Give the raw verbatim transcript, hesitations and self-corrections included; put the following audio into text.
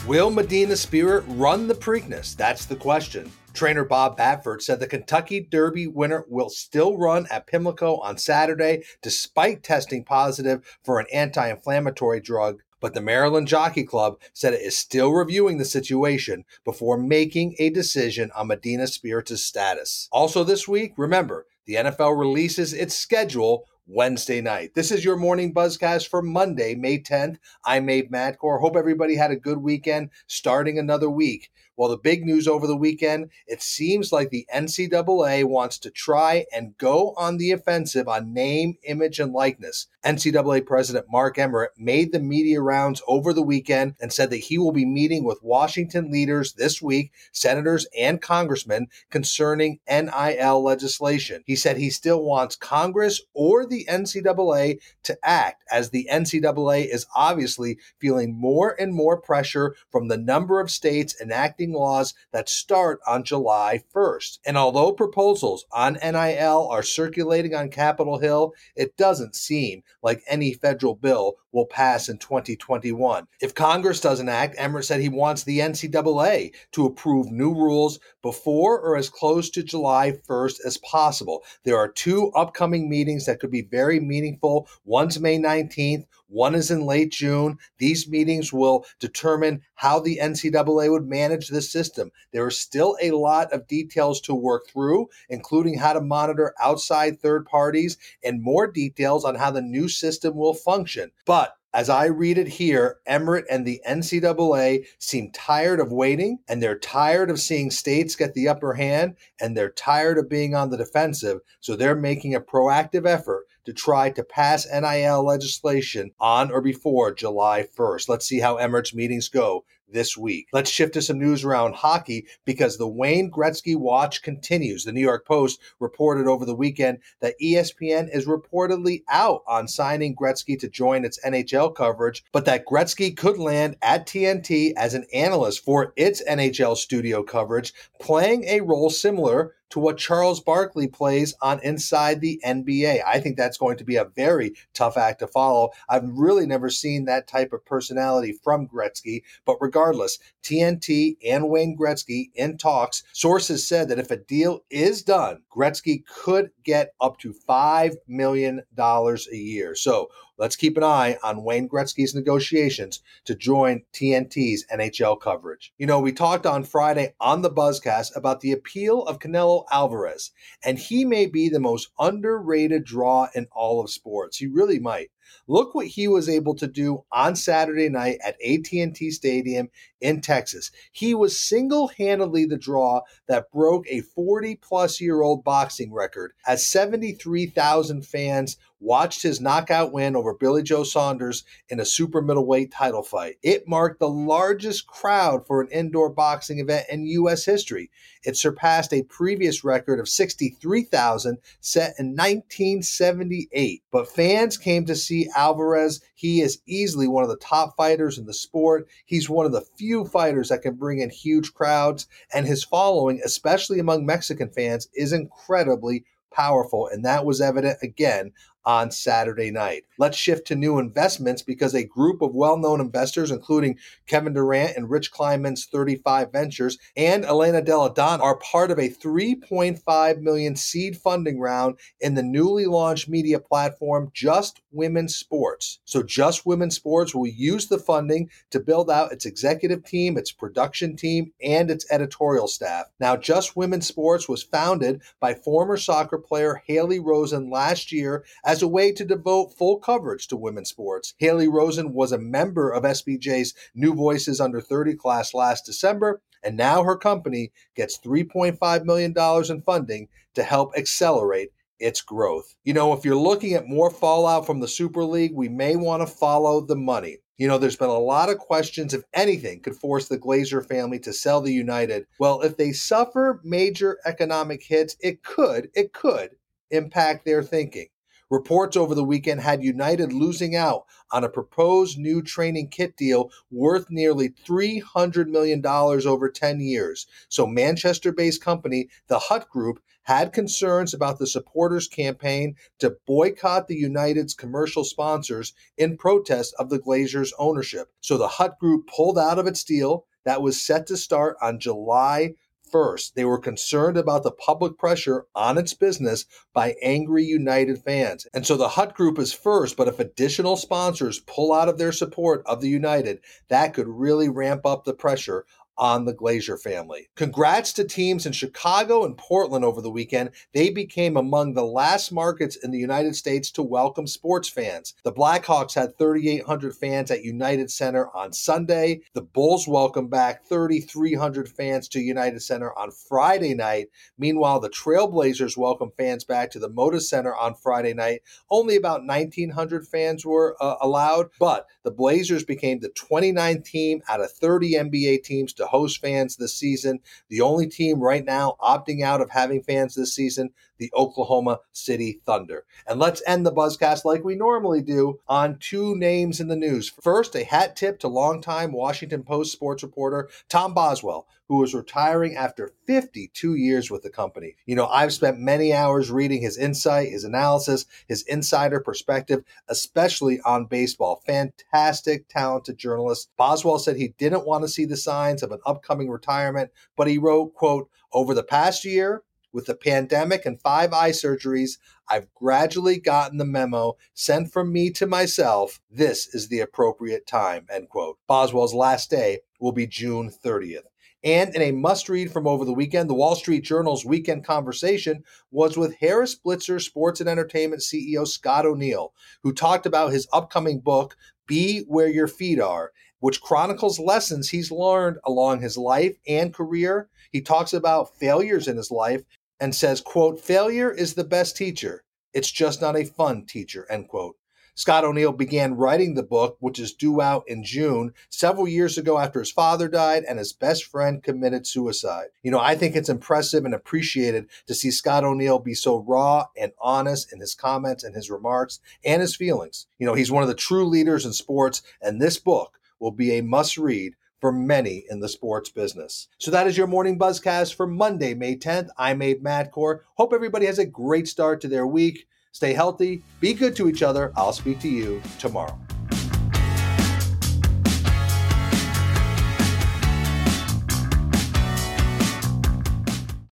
Will Medina Spirit run the Preakness? That's the question. Trainer Bob Baffert said the Kentucky Derby winner will still run at Pimlico on Saturday despite testing positive for an anti-inflammatory drug. But the Maryland Jockey Club said it is still reviewing the situation before making a decision on Medina Spirit's status. Also this week, remember, the N F L releases its schedule Wednesday night. This is your morning buzzcast for Monday, May tenth. I'm Abe Madcore. Hope everybody had a good weekend starting another week. Well, the big news over the weekend, it seems like the N C double A wants to try and go on the offensive on name, image, and likeness. N C double A President Mark Emmert made the media rounds over the weekend and said that he will be meeting with Washington leaders this week, senators and congressmen, concerning N I L legislation. He said he still wants Congress or the N C double A to act, as the N C double A is obviously feeling more and more pressure from the number of states enacting laws that start on July first. And although proposals on N I L are circulating on Capitol Hill, it doesn't seem like any federal bill will pass in twenty twenty-one. If Congress doesn't act, Emmert said he wants the N C double A to approve new rules before or as close to July first as possible. There are two upcoming meetings that could be very meaningful. One's May nineteenth, one is in late June. These meetings will determine how the N C double A would manage the system. There are still a lot of details to work through, including how to monitor outside third parties and more details on how the new system will function. But as I read it here, Emmert and the N C double A seem tired of waiting, and they're tired of seeing states get the upper hand, and they're tired of being on the defensive, so they're making a proactive effort to try to pass N I L legislation on or before July first. Let's see how Emmert's meetings go this week. Let's shift to some news around hockey because the Wayne Gretzky watch continues. The New York Post reported over the weekend that E S P N is reportedly out on signing Gretzky to join its N H L coverage, but that Gretzky could land at T N T as an analyst for its N H L studio coverage, playing a role similar to what Charles Barkley plays on Inside the N B A. I think that's going to be a very tough act to follow. I've really never seen that type of personality from Gretzky, but regardless, T N T and Wayne Gretzky in talks. Sources said that if a deal is done, Gretzky could get up to five million dollars a year. So let's keep an eye on Wayne Gretzky's negotiations to join T N T's N H L coverage. You know, we talked on Friday on the Buzzcast about the appeal of Canelo Alvarez, and he may be the most underrated draw in all of sports. He really might. Look what he was able to do on Saturday night at A T and T Stadium in Texas. He was single-handedly the draw that broke a forty-plus-year-old boxing record as seventy-three thousand fans watched his knockout win over Billy Joe Saunders in a super middleweight title fight. It marked the largest crowd for an indoor boxing event in U S history. It surpassed a previous record of sixty-three thousand set in nineteen seventy-eight. But fans came to see Alvarez. He is easily one of the top fighters in the sport. He's one of the few fighters that can bring in huge crowds, and his following, especially among Mexican fans, is incredibly powerful, and that was evident again on Saturday night. Let's shift to new investments because a group of well-known investors, including Kevin Durant and Rich Kleinman's thirty-five Ventures and Elena Delle Donne, are part of a three point five million dollars seed funding round in the newly launched media platform Just Women's Sports. So Just Women's Sports will use the funding to build out its executive team, its production team, and its editorial staff. Now, Just Women's Sports was founded by former soccer player Haley Rosen last year as a way to devote full coverage to women's sports. Haley Rosen was a member of S B J's New Voices Under thirty class last December, and now her company gets three point five million dollars in funding to help accelerate its growth. You know, if you're looking at more fallout from the Super League, we may want to follow the money. You know, there's been a lot of questions if anything could force the Glazer family to sell the United. Well, if they suffer major economic hits, it could, it could impact their thinking. Reports over the weekend had United losing out on a proposed new training kit deal worth nearly three hundred million dollars over ten years. So Manchester-based company, the Hut Group, had concerns about the supporters' campaign to boycott the United's commercial sponsors in protest of the Glazers' ownership. So the Hut Group pulled out of its deal that was set to start on July first. They were concerned about the public pressure on its business by angry United fans. And so the Hut Group is first, but if additional sponsors pull out of their support of the United, that could really ramp up the pressure on the Glazer family. Congrats to teams in Chicago and Portland over the weekend. They became among the last markets in the United States to welcome sports fans. The Blackhawks had thirty-eight hundred fans at United Center on Sunday. The Bulls welcomed back thirty-three hundred fans to United Center on Friday night. Meanwhile, the Trailblazers welcomed fans back to the Moda Center on Friday night. Only about nineteen hundred fans were uh, allowed, but the Blazers became the twenty-ninth team out of thirty N B A teams to host fans this season. The only team right now opting out of having fans this season, the Oklahoma City Thunder. And let's end the Buzzcast like we normally do on two names in the news. First, a hat tip to longtime Washington Post sports reporter Tom Boswell, who is retiring after fifty-two years with the company. You know, I've spent many hours reading his insight, his analysis, his insider perspective, especially on baseball. Fantastic, talented journalist. Boswell said he didn't want to see the signs of an upcoming retirement, but he wrote, quote, "Over the past year, with the pandemic and five eye surgeries, I've gradually gotten the memo sent from me to myself. This is the appropriate time," end quote. Boswell's last day will be June thirtieth. And in a must-read from over the weekend, the Wall Street Journal's Weekend Conversation was with Harris Blitzer Sports and Entertainment C E O Scott O'Neill, who talked about his upcoming book, Be Where Your Feet Are, which chronicles lessons he's learned along his life and career. He talks about failures in his life and says, quote, "Failure is the best teacher. It's just not a fun teacher," end quote. Scott O'Neill began writing the book, which is due out in June, several years ago after his father died and his best friend committed suicide. You know, I think it's impressive and appreciated to see Scott O'Neill be so raw and honest in his comments and his remarks and his feelings. You know, he's one of the true leaders in sports, and this book will be a must-read for many in the sports business. So that is your morning Buzzcast for Monday, May tenth. I'm Abe Madkour. Hope everybody has a great start to their week. Stay healthy, be good to each other. I'll speak to you tomorrow.